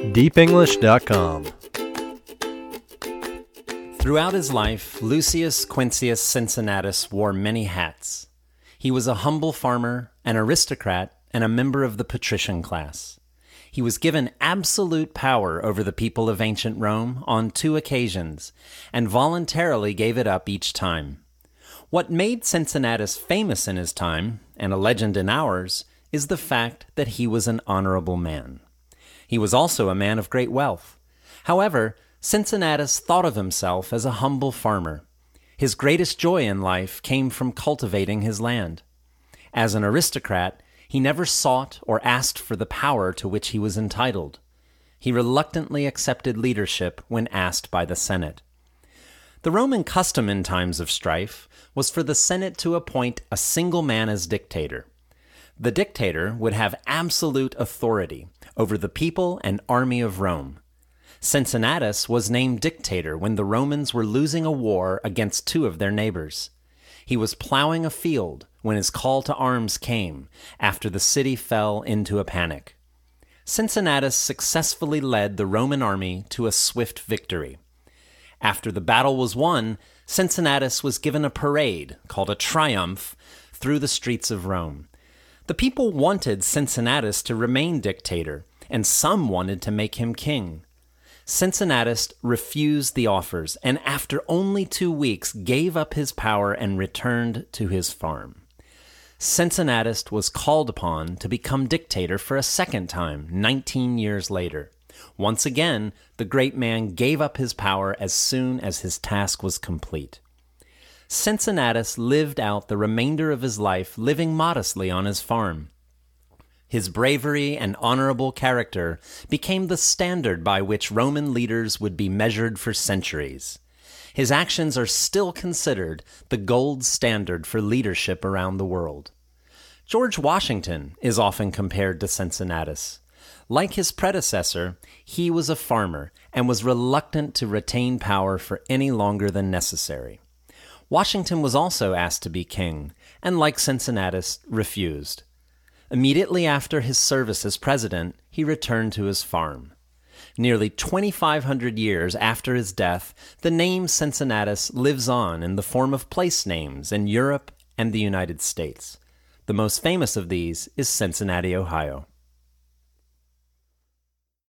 deepenglish.com. Throughout his life, Lucius Quincius Cincinnatus wore many hats. He was a humble farmer, an aristocrat, and a member of the patrician class. He was given absolute power over the people of ancient Rome on 2 occasions, and voluntarily gave it up each time. What made Cincinnatus famous in his time, and a legend in ours, is the fact that he was an honorable man. He was also a man of great wealth. However, Cincinnatus thought of himself as a humble farmer. His greatest joy in life came from cultivating his land. As an aristocrat, he never sought or asked for the power to which he was entitled. He reluctantly accepted leadership when asked by the Senate. The Roman custom in times of strife was for the Senate to appoint a single man as dictator. The dictator would have absolute authority over the people and army of Rome. Cincinnatus was named dictator when the Romans were losing a war against 2 of their neighbors. He was plowing a field when his call to arms came after the city fell into a panic. Cincinnatus successfully led the Roman army to a swift victory. After the battle was won, Cincinnatus was given a parade, called a triumph, through the streets of Rome. The people wanted Cincinnatus to remain dictator, and some wanted to make him king. Cincinnatus refused the offers, and after only 2 weeks gave up his power and returned to his farm. Cincinnatus was called upon to become dictator for a second time, 19 years later. Once again, the great man gave up his power as soon as his task was complete. Cincinnatus lived out the remainder of his life living modestly on his farm. His bravery and honorable character became the standard by which Roman leaders would be measured for centuries. His actions are still considered the gold standard for leadership around the world. George Washington is often compared to Cincinnatus. Like his predecessor, he was a farmer and was reluctant to retain power for any longer than necessary. Washington was also asked to be king, and like Cincinnatus, refused. Immediately after his service as president, he returned to his farm. Nearly 2,500 years after his death, the name Cincinnatus lives on in the form of place names in Europe and the United States. The most famous of these is Cincinnati, Ohio.